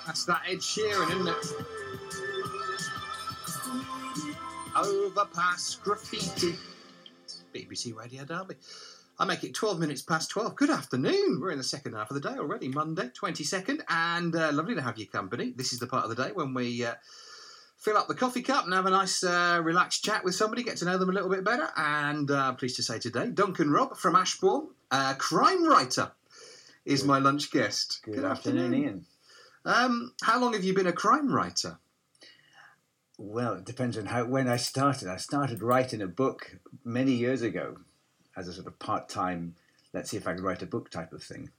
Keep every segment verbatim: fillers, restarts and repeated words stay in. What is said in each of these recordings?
That's that Ed Sheeran, isn't it? Overpass graffiti. B B C Radio Derby. I make it twelve minutes past twelve. Good afternoon. We're in the second half of the day already, Monday, twenty-second, and uh, lovely to have your company. This is the part of the day when we uh, fill up the coffee cup and have a nice uh, relaxed chat with somebody, get to know them a little bit better. And uh, pleased to say today, Duncan Robb from Ashbourne, uh, crime writer, is Good. my lunch guest. Good, Good afternoon, afternoon, Ian. Um, how long have you been a crime writer? Well, it depends on how. When I started, I started writing a book many years ago as a sort of part-time, let's see if I can write a book type of thing.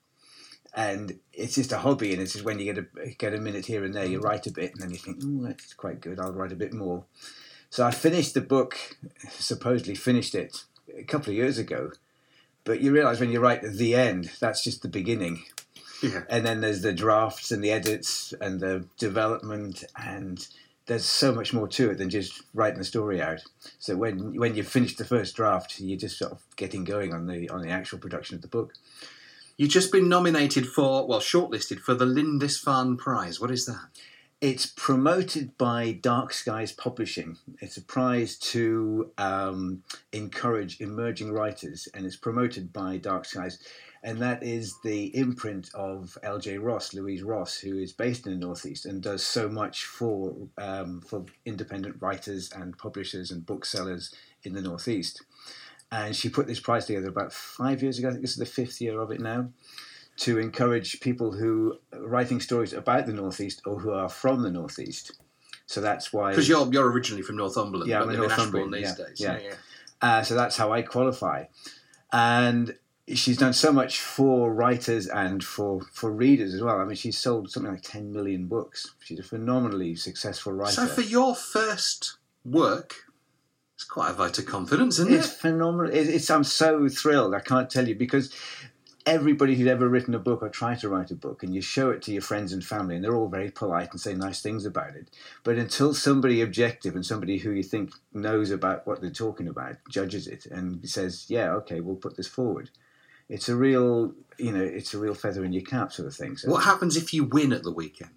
And it's just a hobby, and it's just when you get a get a minute here and there, you write a bit, and then you think, oh, that's quite good, I'll write a bit more. So I finished the book, supposedly finished it a couple of years ago, but you realise when you write at the end, that's just the beginning. Yeah. And then there's the drafts and the edits and the development, and there's so much more to it than just writing the story out. So when when you finish the first draft, you're just sort of getting going on the on the actual production of the book. You've just been nominated for, well, shortlisted for the Lindisfarne Prize. What is that? It's promoted by Dark Skies Publishing. It's a prize to um, encourage emerging writers, and it's promoted by Dark Skies. And that is the imprint of L J Ross, Louise Ross, who is based in the Northeast and does so much for um, for independent writers and publishers and booksellers in the Northeast. And she put this prize together about five years ago. I think this is the fifth year of it now, to encourage people who are writing stories about the Northeast or who are from the Northeast. So that's why... Because you're, you're originally from Northumberland, yeah, but live in Ashbourne these yeah, days. Yeah. yeah, yeah. Uh, so that's how I qualify. And she's done so much for writers and for, for readers as well. I mean, she's sold something like ten million books. She's a phenomenally successful writer. So for your first work, it's quite a vote of confidence, isn't it's it? Phenomenal. It's, it's, I'm so thrilled, I can't tell you, because everybody who's ever written a book or tried to write a book, and you show it to your friends and family, and they're all very polite and say nice things about it. But until somebody objective and somebody who you think knows about what they're talking about judges it and says, yeah, okay, we'll put this forward, it's a real, you know, it's a real feather in your cap sort of thing. So, what happens if you win at the weekend?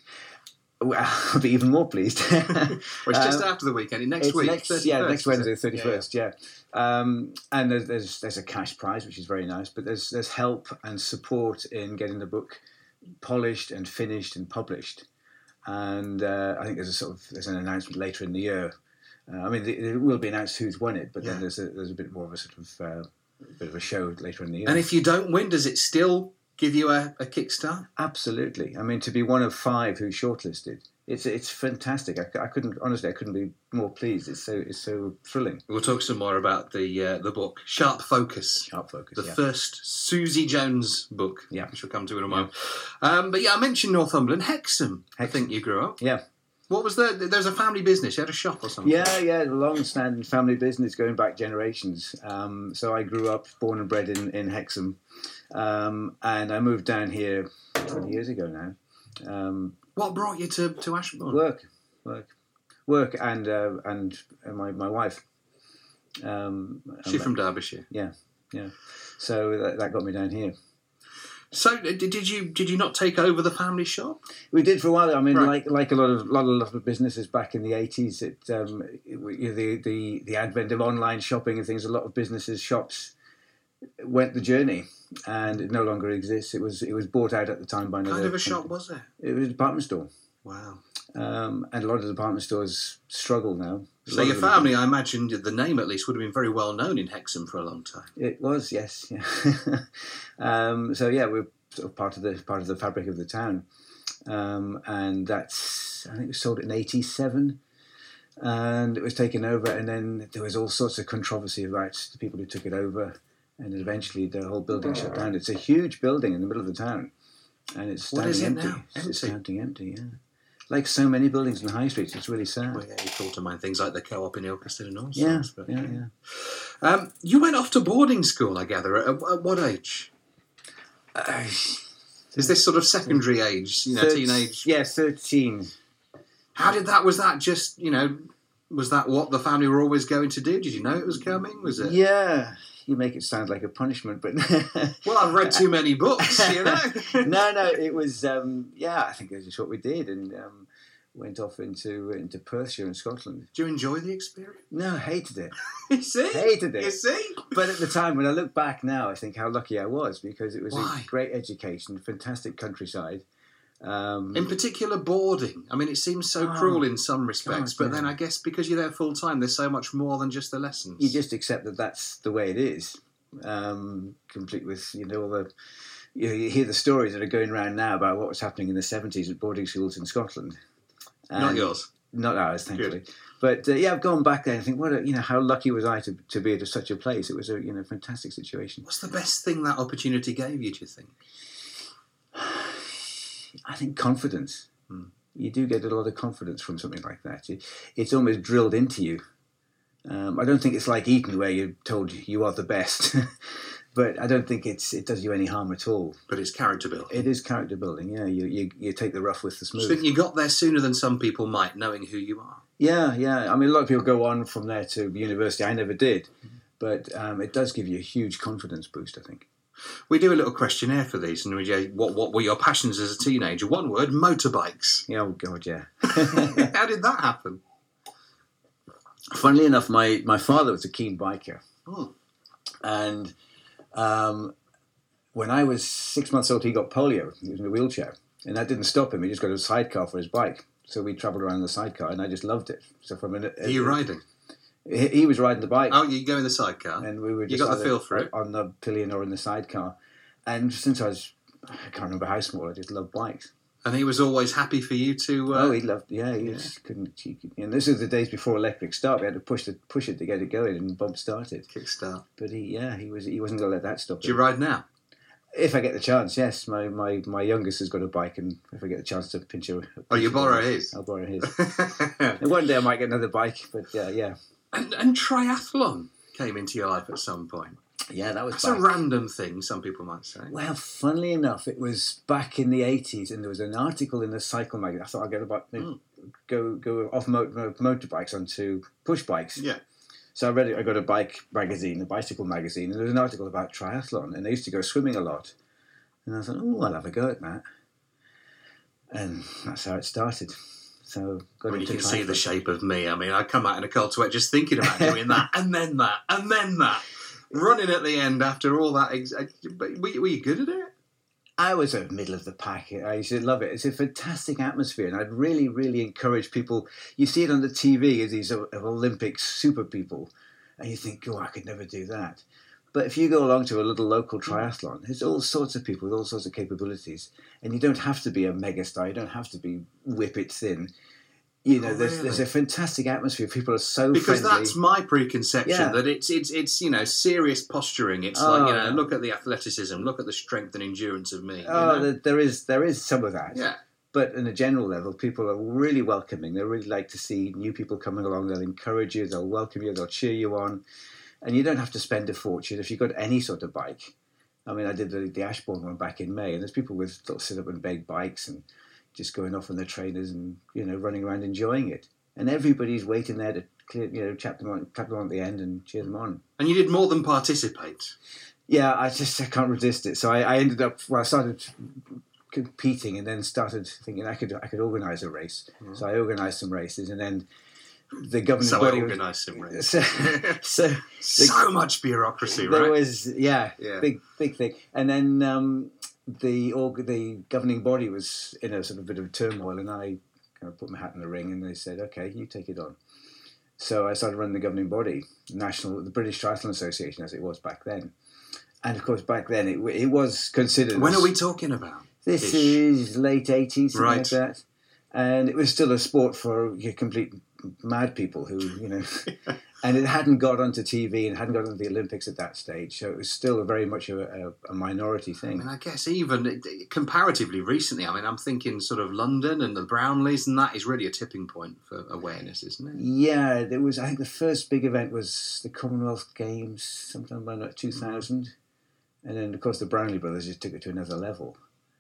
Well, I'll be even more pleased. Well, it's just um, after the weekend, next week. Next, yeah, next Wednesday, thirty-first, yeah. yeah. Um, and there's, there's there's a cash prize, which is very nice, but there's there's help and support in getting the book polished and finished and published. And uh, I think there's a sort of there's an announcement later in the year. Uh, I mean, it will be announced who's won it, but yeah. then there's a, there's a bit more of a sort of uh, bit of a show later in the year. And if you don't win, does it still give you a, a kickstart? Absolutely. I mean, to be one of five who's shortlisted, it's it's fantastic. I, I couldn't honestly, I couldn't be more pleased. It's so it's so thrilling. We'll talk some more about the uh, the book Sharp Focus. Sharp Focus. The yeah. first Susie Jones book. Yeah, which we'll come to in a moment. Yeah. Um, but yeah, I mentioned Northumberland, Hexham. Hexham. I think you grew up. Yeah. What was the? There's a family business. You had a shop or something. Yeah, yeah, long-standing family business going back generations. Um, so I grew up, born and bred in in Hexham, um, and I moved down here twenty years ago now. Um, what brought you to, to Ashbourne? Work, work, work, and uh, and my my wife. Um, She's from Derbyshire. Yeah, yeah. So that, that got me down here. So did you did you not take over the family shop? We did for a while. I mean, right. like like a lot of lot of, lot of businesses back in the eighties, it, um, it, the the the advent of online shopping and things. A lot of businesses, shops went the journey, and it no longer exists. It was it was bought out at the time by another. What kind of a shop was it? It was a department store. Wow. Um, and a lot of the department stores struggle now. So your family, I imagine, the name at least would have been very well known in Hexham for a long time. It was, yes. Yeah. um, so yeah, we're sort of part of the part of the fabric of the town, um, and that's I think it was sold in eighty-seven, and it was taken over, and then there was all sorts of controversy about the people who took it over, and then eventually the whole building shut down. It's a huge building in the middle of the town, and it's standing what is it empty. Now? Empty. It's standing empty, yeah. Like so many buildings in the high streets, it's really sad. Well, yeah, you call to mind things like the Co-op in Ilkeston and all yeah, sorts. But, yeah, yeah. Um, you went off to boarding school, I gather. At, at what age? Uh, Is this sort of secondary age, you know, thir- teenage? Yeah, thirteen. How did that? Was that just, you know, was that what the family were always going to do? Did you know it was coming? Was it? Yeah, you make it sound like a punishment, but well, I've read too many books, you know. no, no, it was um, yeah. I think that's just what we did, and um, went off into into Perthshire in Scotland. Do you enjoy the experience? No, hated it. you see, hated it. You see, but at the time, when I look back now, I think how lucky I was because it was Why? a great education, fantastic countryside. Um, in particular, boarding. I mean, it seems so oh, cruel in some respects, God, but then yeah. I guess because you're there full time, there's so much more than just the lessons. You just accept that that's the way it is, um, complete with you know all the. You know, you hear the stories that are going around now about what was happening in the seventies at boarding schools in Scotland. And Not yours. Not ours, thankfully. Good. But uh, yeah, I've gone back there and think, what a, you know, how lucky was I to, to be at such a place? It was a you know fantastic situation. What's the best thing that opportunity gave you? Do you think? I think confidence. Hmm. You do get a lot of confidence from something like that. It, it's almost drilled into you. Um, I don't think it's like Eton where you're told you are the best, but I don't think it's it does you any harm at all. But it's character building. It is character building. Yeah, you you, you take the rough with the I smooth. think you got there sooner than some people might, knowing who you are. Yeah, yeah. I mean, a lot of people go on from there to university. I never did, but um, it does give you a huge confidence boost, I think. We do a little questionnaire for these, and we go, what what were your passions as a teenager? One word: motorbikes. Yeah, oh God, yeah. How did that happen? Funnily enough, my, my father was a keen biker, Oh. and um, when I was six months old, he got polio. He was in a wheelchair, and that didn't stop him. He just got a sidecar for his bike, so we travelled around the sidecar, and I just loved it. So from an, Are you riding? He, he was riding the bike. Oh, you go in the sidecar. And we were You just got the either feel for it? on the pillion or in the sidecar. And since I was, I can't remember how small, I just loved bikes. And he was always happy for you to. Uh, oh, he loved, yeah, he yeah. just couldn't. He, could- and this is the days before electric start. We had to push the push it to get it going, and bump started. kickstart. But he, yeah, he was he wasn't going to let that stop Do you him. ride now? If I get the chance, yes. My, my, my youngest has got a bike, and if I get the chance to pinch a, Oh, you borrow his? I'll borrow his. And one day I might get another bike, but uh, yeah, and, and triathlon came into your life at some point. yeah, that was. That's back. a random thing, some people might say. Well, funnily enough, it was back in the eighties, and there was an article in the Cycle magazine. I thought I'd get about Mm. go go off mo- mo- motorbikes onto push bikes. Yeah. So I read it. I got a bike magazine, a bicycle magazine, and there was an article about triathlon. And I used to go swimming a lot, and I thought, oh, I'll have a go at that. And that's how it started. So got When you into can see the triathlon. shape of me, I mean, I come out in a cold sweat just thinking about doing that, and then that, and then that. Running at the end after all that. Ex- but were you, were you good at it? I was at the middle of the pack. I used to love it. It's a fantastic atmosphere, and I'd really, really encourage people. You see it on the T V as these o- Olympic super people, and you think, oh, I could never do that. But if you go along to a little local triathlon, there's all sorts of people with all sorts of capabilities, and you don't have to be a megastar. You don't have to be whippet thin. You know, Oh, there's really? there's a fantastic atmosphere. People are so Because friendly. that's my preconception, Yeah. that it's it's it's you know serious posturing. It's Oh, like, you know, yeah. look at the athleticism, look at the strength and endurance of me. you Oh, know? there, there is there is some of that. yeah. But on a general level, people are really welcoming. They really like to see new people coming along. They'll encourage you. They'll welcome you. They'll cheer you on. And you don't have to spend a fortune if you've got any sort of bike. I mean, I did the, the Ashbourne one back in May, and there's people with little sit-up and beg bikes and just going off on their trainers and, you know, running around enjoying it. And everybody's waiting there to clear, you know, tap them on, tap them on at the end and cheer them on. And you did more than participate. Yeah, I just I can't resist it. So I, I ended up, well, I started competing and then started thinking I could I could organise a race. Mm. So I organised some races, and then the governing So I body was- organised some races. So, so So much bureaucracy, there right? was yeah, Yeah. big big thing, and then um, the org- the governing body was in a sort of bit of turmoil, and I kind of put my hat in the ring, and they said, "Okay, you take it on." So I started running the governing body, national, the British Triathlon Association, as it was back then, and of course back then it it was considered. When as- are we talking about? This Ish. is late eighties, something Right. like that, and it was still a sport for you complete mad people who, you know, and it hadn't got onto T V and hadn't got onto the Olympics at that stage, so it was still very much a, a, a minority I thing. mean, I guess even comparatively recently, I mean, I'm thinking sort of London and the Brownlees, and that is really a tipping point for awareness, isn't it? Yeah, there was. I think the first big event was the Commonwealth Games, sometime around two thousand, and then of course the Brownlee brothers just took it to another level.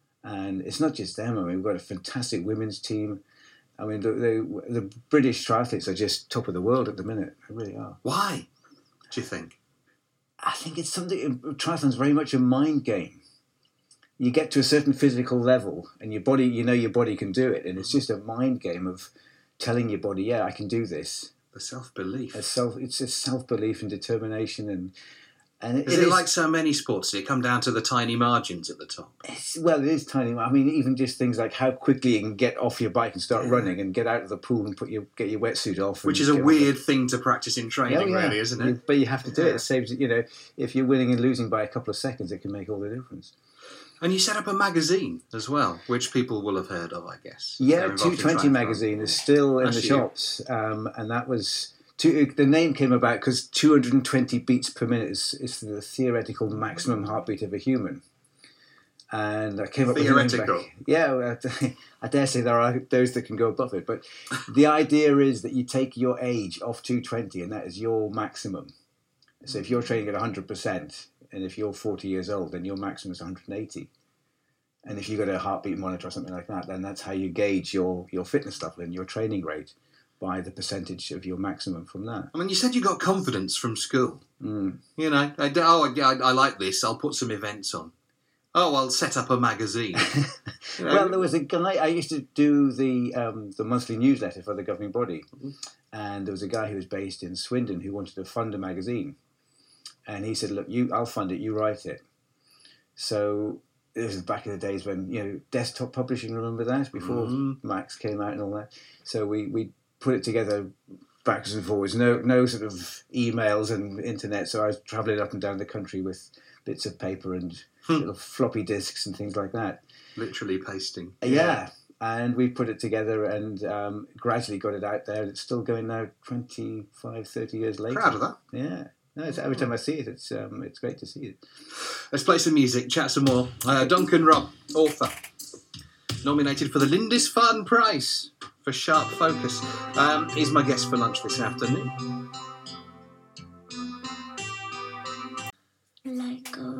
And it's not just them. I mean, we've got a fantastic women's team. I mean, the, the, the British triathletes are just top of the world at the minute. They really are. Why, do you think? I think it's something. Triathlon's very much a mind game. You get to a certain physical level, and your body, you know, your body can do it, and it's just a mind game of telling your body, "Yeah, I can do this." The self-belief. A self, it's a self-belief and determination, and and it, is it it is, like so many sports? Does it come down to the tiny margins at the top? It's, well, it is tiny. I mean, even just things like how quickly you can get off your bike and start Yeah. running, and get out of the pool and put your get your wetsuit off, Which and is a get on weird the- thing to practice in training, Oh, yeah. really, isn't it? You- but you have to do Yeah. it. It saves you know, if you're winning and losing by a couple of seconds, it can make all the difference. And you set up a magazine as well, which people will have heard of, I guess. if Yeah, they're involved two in twenty triathlon. magazine is still in That's the you. shops, um, and that was two, the name came about because two hundred twenty beats per minute is, is the theoretical maximum heartbeat of a human. And I came up Theoretical. with a name back. Yeah, well, I dare say there are those that can go above it, but the idea is that you take your age off two twenty, and that is your maximum. So if you're training at one hundred percent, and if you're forty years old, then your maximum is one hundred eighty. And if you've got a heartbeat monitor or something like that, then that's how you gauge your, your fitness level and your training rate, by the percentage of your maximum from that. I mean, you said you got confidence from school. Mm. You know, I, oh, I, I like this. I'll put some events on. Oh, I'll set up a magazine. You know? Well, there was a guy, I used to do the um, the monthly newsletter for the governing body, and there was a guy who was based in Swindon who wanted to fund a magazine. And he said, look, you, I'll fund it, you write it. So this was back in the days when, you know, desktop publishing, remember that? Before Mhm. Macs came out and all that. So we, we put it together backwards and forwards, no no sort of emails and internet. So I was travelling up and down the country with bits of paper and Hmm. little floppy disks and things like that. Literally pasting. Yeah. And we put it together and um, gradually got it out there. It's still going now twenty-five, thirty years later. Proud of that. Yeah. No, it's, every time I see it, it's um, it's great to see it. Let's play some music, chat some more. Uh, Duncan Robb, author, nominated for the Lindisfarne Prize for Sharp Focus, um, is my guest for lunch this afternoon. Like a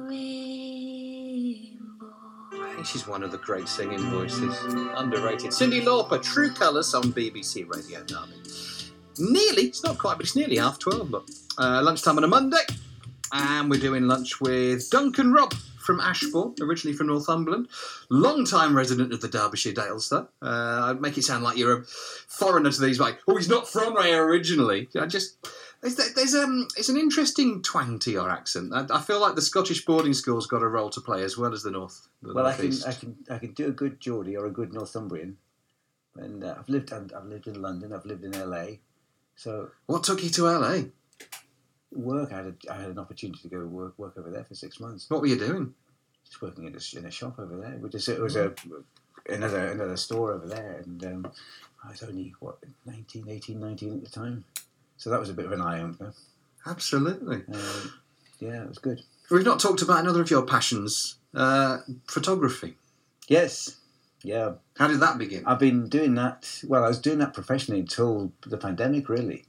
rainbow. I think she's one of the great singing voices. Underrated. Cyndi Lauper, True Colours on B B C Radio Derby. Nearly, it's not quite, but it's nearly half twelve, look. Uh, lunchtime on a Monday. And we're doing lunch with Duncan Robb from Ashbourne, originally from Northumberland. Long-time resident of the Derbyshire Dales, though. Uh, I'd make it sound like you're a foreigner to these, like, oh, he's not from here originally. I just... There's, there's um, it's an interesting twang to your accent. I, I feel like the Scottish boarding school's got a role to play as well as the North. The Well, I can Northeast. I can I can do a good Geordie or a good Northumbrian, and uh, I've lived I've lived in London, I've lived in L A, so What took you to L A? work I had a, I had an opportunity to go work work over there for six months, What were you doing? just working in a, in a shop over there. Which is, it was a another another store over there, and um, I was only what nineteen, eighteen, nineteen at the time, so that was a bit of an eye opener. Absolutely. Um, yeah, it was good. We've not talked about another of your passions, uh, photography. Yes, yeah. How did that begin? I've been doing that. Well, I was doing that professionally until the pandemic, really,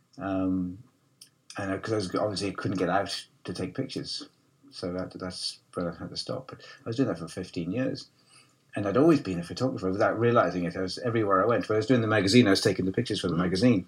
um, and because I was obviously couldn't get out to take pictures, so that that's where I had to stop. But I was doing that for fifteen years, and I'd always been a photographer without realizing it. I was everywhere I went. When I was doing the magazine, I was taking the pictures for the magazine,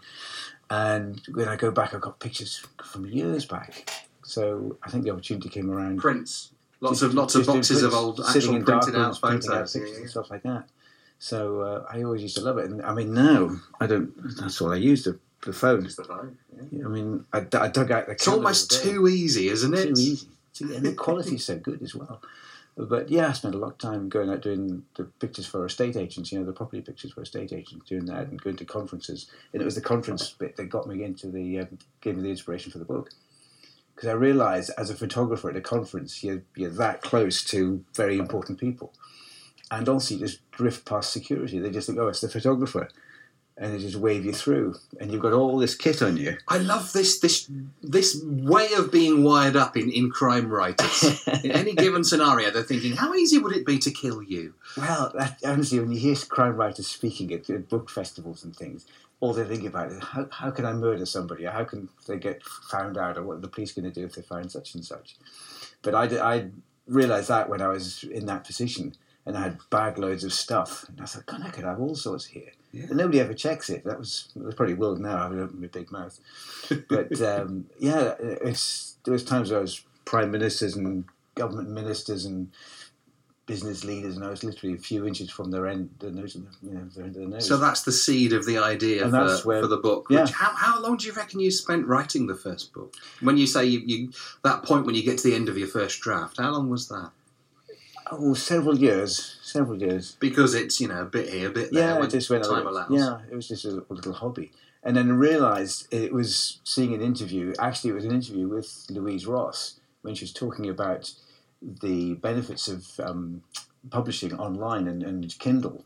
and when I go back, I've got pictures from years back. So I think the opportunity came around. Prints. Lots Just- of lots of just doing boxes of prints, old sitting actual in dark printed out rooms, printing out photos. pictures Yeah, and stuff like that. So uh, I always used to love it, and I mean now I don't. That's all I use the, the phone. Just the phone, yeah. I mean I, d- I dug out the. It's camera almost the other day. too easy, isn't it? Too easy, too, and the quality's so good as well. But yeah, I spent a lot of time going out doing the pictures for estate agents. You know, the property pictures for estate agents, doing that and going to conferences. And it was the conference bit that got me into the um, gave me the inspiration for the book. Because I realised as a photographer at a conference, you're, you're that close to very important people. And also you just drift past security. They just think, oh, it's the photographer. And they just wave you through. And you've got all this kit on you. I love this this this way of being wired up in, in crime writers. In any given scenario, they're thinking, how easy would it be to kill you? Well, that, honestly, when you hear crime writers speaking at, at book festivals and things, all they think about is how, how can I murder somebody? Or how can they get found out? Or what are the police going to do if they find such and such? But I, I realised that when I was in that position and I had bag loads of stuff. And I thought, God, I could have all sorts here. Yeah. And nobody ever checks it. That was they probably will now. I have my big mouth, but um, yeah, it's there was times where I was prime ministers and government ministers and business leaders, and I was literally a few inches from their end, their nose, you know, their, their nose. So that's the seed of the idea And for, that's where- for the book. yeah. Which, how, how long do you reckon you spent writing the first book? When you say you, you that point when you get to the end of your first draft, how long was that? Oh, several years, several years. Because it's, you know, a bit here, a bit there. Yeah, when it just went a time little, allows. yeah, it was just a, a little hobby. And then I realised it was seeing an interview. Actually, it was an interview with Louise Ross when she was talking about the benefits of um, publishing online and, and Kindle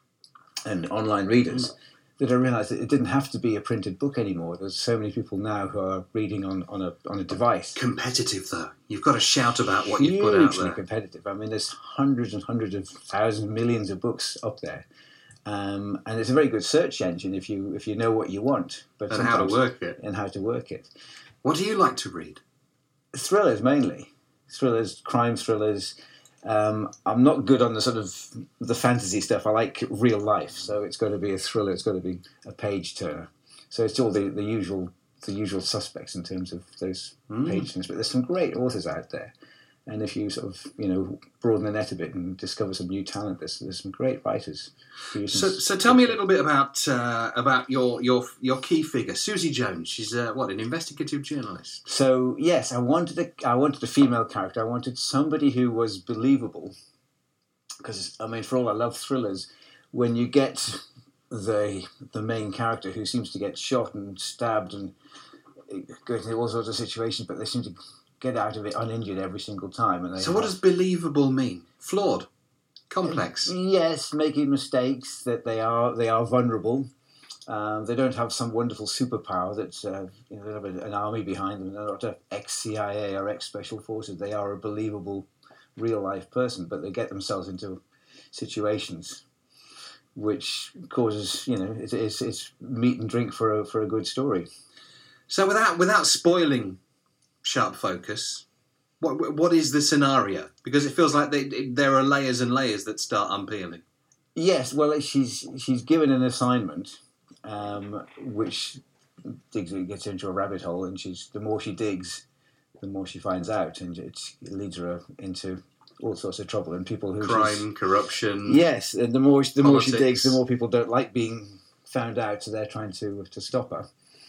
and online readers. Mm. That I realised that it didn't have to be a printed book anymore. There's so many people now who are reading on, on a on a device. Competitive, though. You've got to shout about what you've put out Hugely there. competitive. I mean, there's hundreds and hundreds of thousands, millions of books up there. Um, and it's a very good search engine if you if you know what you want. But And how to work it. And how to work it. What do you like to read? Thrillers, mainly. Thrillers, crime thrillers. Um, I'm not good on the sort of the fantasy stuff. I like real life, so it's got to be a thriller. It's got to be a page turner. So it's all the, the usual the usual suspects in terms of those Mm. page turners. But there's some great authors out there, and if you sort of you know broaden the net a bit and discover some new talent, there's there's some great writers. who you can So, s- so tell me a little bit about uh, about your, your your key figure, Susie Jones. She's uh, what, an investigative journalist. So yes, I wanted a I wanted a female character. I wanted somebody who was believable, because I mean, for all I love thrillers, when you get the the main character who seems to get shot and stabbed and go into all sorts of situations, but they seem to get out of it uninjured every single time. And they So what have- does believable mean? Flawed, complex. Yes, making mistakes, that they are they are vulnerable. Um, they don't have some wonderful superpower that uh, you know, they have a, an army behind them. They're not ex-C I A or ex-Special Forces. They are a believable, real-life person, but they get themselves into situations which causes, you know, it's, it's, it's meat and drink for a, for a good story. So without without spoiling Sharp Focus, what what is the scenario? Because it feels like they, there are layers and layers that start unpeeling. Yes, well, she's she's given an assignment, um, which digs gets into a rabbit hole, and she's the more she digs, the more she finds out, and it leads her into all sorts of trouble and people who she's- Crime, corruption. Yes, and the more the more she Politics. digs, the more people don't like being found out, so they're trying to to stop her.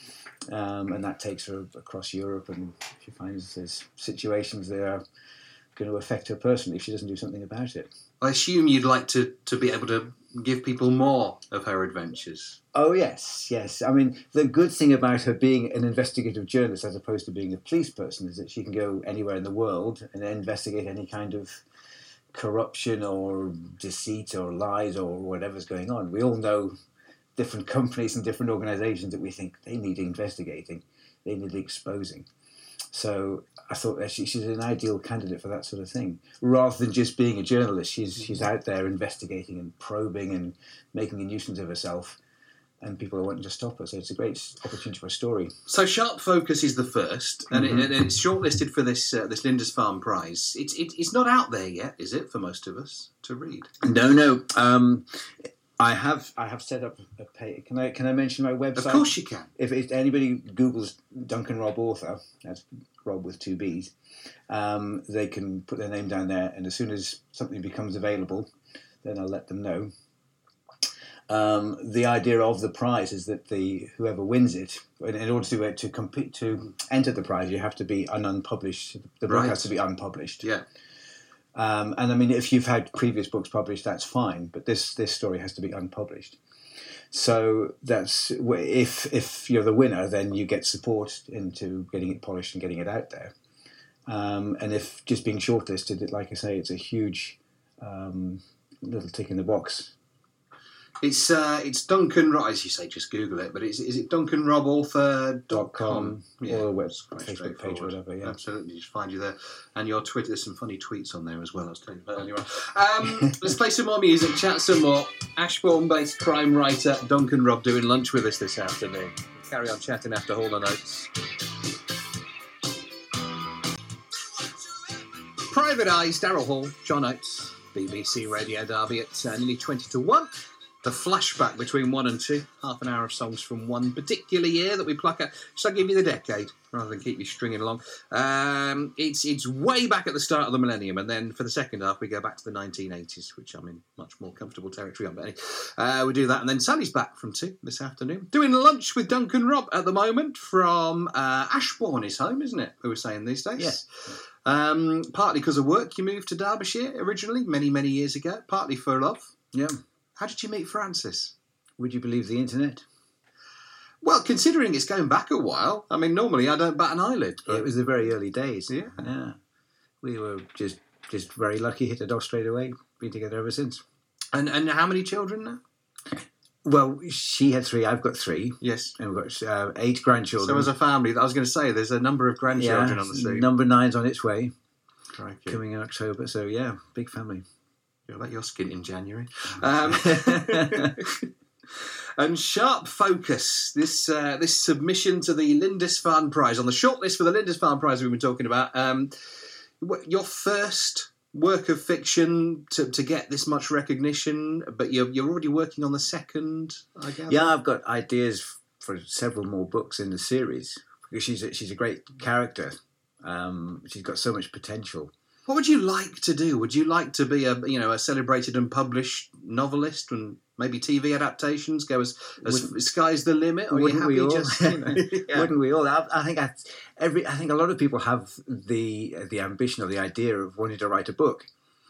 Um, and that takes her across Europe, and she finds there's situations that are going to affect her personally if she doesn't do something about it. I assume you'd like to, to be able to give people more of her adventures. Oh, yes, yes. I mean, the good thing about her being an investigative journalist as opposed to being a police person is that she can go anywhere in the world and investigate any kind of corruption or deceit or lies or whatever's going on. We all know different companies and different organisations that we think they need investigating, they need exposing. So I thought that she, she's an ideal candidate for that sort of thing. Rather than just being a journalist, she's she's out there investigating and probing and making a nuisance of herself, and people are wanting to stop her. So it's a great opportunity for a story. So Sharp Focus is the first, and, Mhm. it, and it's shortlisted for this uh, this Lindisfarne Prize. It's it, it's not out there yet, is it, for most of us to read? No, no. Um, I have I have set up a page. Can I can I mention my website? Of course you can. If it, anybody Googles Duncan Robb author, that's Rob with two B's, um, they can put their name down there, and as soon as something becomes available, then I'll let them know. Um, the idea of the prize is that the whoever wins it, in in order to uh, to compete to enter the prize, you have to be an unpublished. The book Right. has to be unpublished. Yeah. Um, and I mean, if you've had previous books published, that's fine. But this this story has to be unpublished. So that's if if you're the winner, then you get support into getting it polished and getting it out there. Um, and if just being shortlisted, like I say, it's a huge um, little tick in the box. It's uh, it's Duncan Robb, as you say, just Google it. But it's, is it Duncan Robb Author Dot dot com com? Yeah, or a web, it's quite Facebook page or straightforward. whatever. Yeah. Absolutely, just find you there. And your Twitter, there's some funny tweets on there as well, I was telling you about earlier on. Um, let's play some more music, chat some more. Ashbourne-based crime writer Duncan Robb doing lunch with us this afternoon. Carry on chatting after Hall and Oates. Private Eyes, Daryl Hall, John Oates, B B C Radio Derby at uh, nearly twenty to one. The flashback between one and two, half an hour of songs from one particular year that we pluck out. Shall I give you the decade rather than keep you stringing along? Um, it's it's way back at the start of the millennium, and then for the second half we go back to the nineteen eighties, which I'm in much more comfortable territory on. But anyway, uh, we do that, and then Sally's back from two this afternoon, doing lunch with Duncan Robb at the moment from uh, Ashbourne, is home, isn't it? We were saying these days. Yeah. Um, partly because of work, you moved to Derbyshire originally, many many years ago. Partly for love. Yeah. How did you meet Francis? Would you believe the internet? Well, considering it's going back a while, I mean, normally I don't bat an eyelid. But... It was the very early days. Yeah. Yeah. We were just just very lucky, hit it off straight away. Been together ever since. And and how many children now? Well, she had three, I've got three. Yes. And we've got uh, eight grandchildren. So as a family, I was going to say, there's a number of grandchildren yeah, on the scene. Number nine's on its way. Crikey. Coming in October. So, yeah, big family. You'll let your skin in January. Um, and Sharp Focus, this uh, this submission to the Lindisfarne Prize, on the shortlist for the Lindisfarne Prize we've been talking about. Um, your first work of fiction to, to get this much recognition, but you're, you're already working on the second, I guess? Yeah, I've got ideas for several more books in the series, because she's a, she's a great character. Um, she's got so much potential. What would you like to do? Would you like to be a you know a celebrated and published novelist, and maybe T V adaptations go as, as sky's the limit? Or are you happy we all? just you know? Yeah. Wouldn't we all? I, I think I, every I think a lot of people have the the ambition or the idea of wanting to write a book,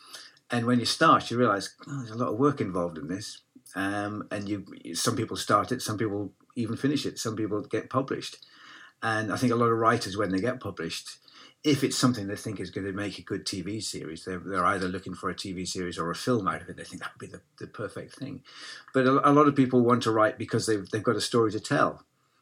and when you start, you realise oh, there's a lot of work involved in this. Um, and you, some people start it, some people even finish it, some people get published, and I think a lot of writers, when they get published, if it's something they think is going to make a good T V series, they're, they're either looking for a T V series or a film out of it. They think that would be the, the perfect thing. But a, a lot of people want to write because they've, they've got a story to tell.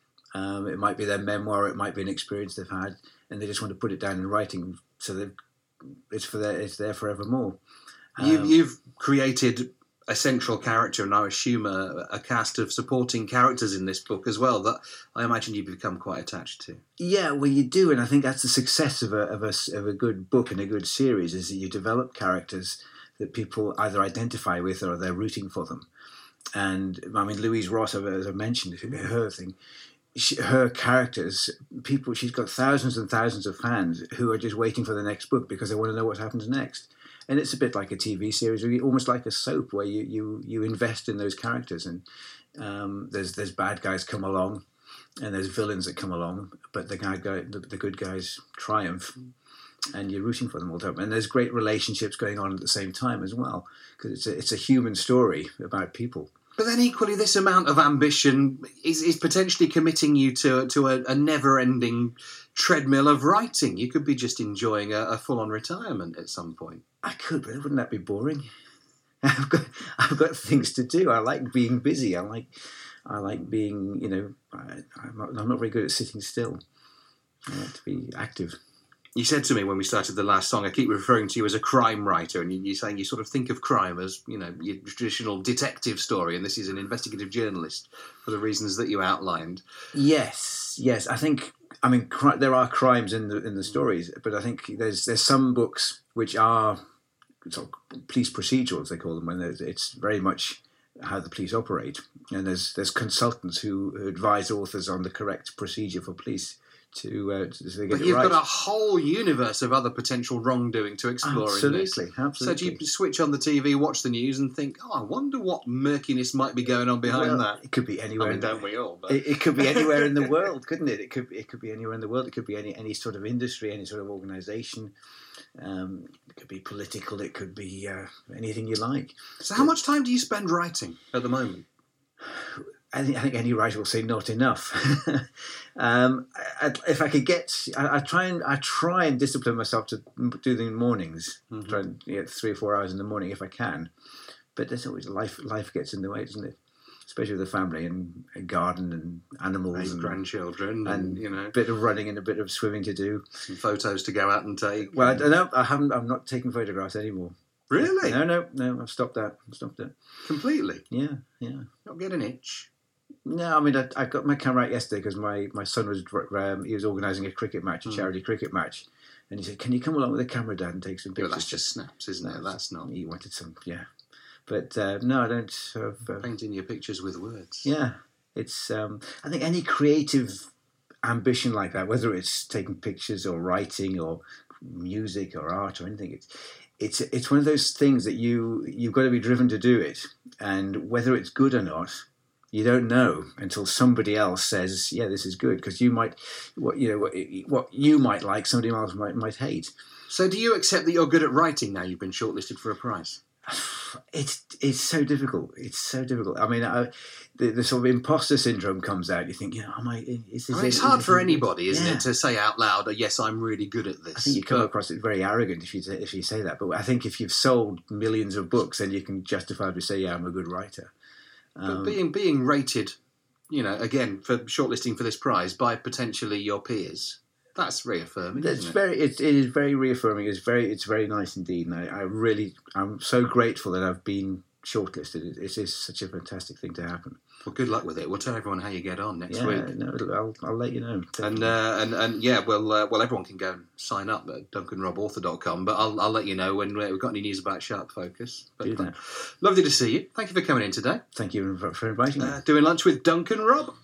Um, it might be their memoir, it might be an experience they've had, and they just want to put it down in writing so that it's for their, it's there forevermore. Um, You, you've created a central character, and I assume a, a cast of supporting characters in this book as well that I imagine you've become quite attached to. Yeah, well, you do, and I think that's the success of a of a of a good book and a good series, is that you develop characters that people either identify with or they're rooting for them. And I mean, Louise Ross, as I mentioned, her thing, she, her characters, people, she's got thousands and thousands of fans who are just waiting for the next book because they want to know what happens next. And it's a bit like a T V series, almost like a soap, where you, you, you invest in those characters. And um, there's there's bad guys come along, and there's villains that come along, but the guy, guy the, the good guys triumph, and you're rooting for them all the time. And there's great relationships going on at the same time as well, because it's a, it's a human story about people. But then equally, this amount of ambition is, is potentially committing you to to a, a never-ending treadmill of writing. You could be just enjoying a, a full-on retirement at some point. I could, but wouldn't that be boring? I've got I've got things to do. I like being busy. I like I like being, you know, I, I'm, not, I'm not very good at sitting still. I like to be active. You said to me when we started the last song, I keep referring to you as a crime writer, and you're saying you sort of think of crime as, you know, your traditional detective story, and this is an investigative journalist for the reasons that you outlined. Yes, yes. I think, I mean, cri- there are crimes in the in the stories, but I think there's there's some books which are sort of police procedurals, they call them, when it's very much how the police operate, and there's there's consultants who, who advise authors on the correct procedure for police to, uh, to so they get but it you've right. got a whole universe of other potential wrongdoing to explore absolutely, in this. Absolutely. So do you switch on the T V, watch the news, and think, oh, I wonder what murkiness might be going on behind well, that? It could be anywhere. I mean, in the, don't we all? But... It, it could be anywhere in the world, couldn't it? It could be, it could be anywhere in the world. It could be any any sort of industry, any sort of organisation. Um, it could be political. It could be uh, anything you like. So how much time do you spend writing at the moment? I think, I think any writer will say not enough. um, I, if I could get, I, I try and I try and discipline myself to do them in mornings. Mm-hmm. Try and get three or four hours in the morning if I can. But there's always life. Life gets in the way, doesn't it? Especially with the family and a garden and animals Eight and grandchildren, and, and you know, a bit of running and a bit of swimming to do. some photos to go out and take. Well, I don't know. I haven't. I'm not taking photographs anymore. Really? No, no, no. I've stopped that. I've stopped it. Completely. Yeah, yeah. Not get an itch. No, I mean, I, I got my camera out yesterday because my, my son was um, he was organising a cricket match, a Mm. charity cricket match, and he said, "Can you come along with the camera, Dad, and take some Yeah, pictures?" that's just snaps, isn't it? That's not. He wanted some, yeah. But uh, no, I don't sort of... Uh, Painting your pictures with words. yeah, it's... Um, I think any creative ambition like that, whether it's taking pictures or writing or music or art or anything, it's it's it's one of those things that you you've got to be driven to do it, and whether it's good or not, you don't know until somebody else says, "Yeah, this is good," because you might, what you know, what, what you might like, somebody else might might hate. So, do you accept that you're good at writing now? You've been shortlisted for a prize. It's it's so difficult. It's so difficult. I mean, I, the the sort of imposter syndrome comes out. You think, you know, am I? Is this I mean, it's it? hard Is for this anybody, isn't yeah. it, to say out loud, oh, "Yes, I'm really good at this." I think you come But- across it very arrogant if you say, if you say that. But I think if you've sold millions of books, then you can justifiably say, "Yeah, I'm a good writer." But Um, being being rated, you know, again for shortlisting for this prize by potentially your peers, that's reaffirming. That's isn't it? very. It, it is very reaffirming. It's very. It's very nice indeed. And I, I really. I'm so grateful that I've been shortlisted. It, it is such a fantastic thing to happen. Well, good luck with it. We'll tell everyone how you get on next yeah. week. No. it'll- I'll. I'll let you know. And, definitely. uh, and and yeah, well, uh, well, everyone can go and sign up at duncan rob author dot com. But I'll I'll let you know when we've got any news about Sharp Focus. But Do that. lovely to see you. Thank you for coming in today. Thank you for, for inviting me. Uh, doing lunch with Duncan Robb.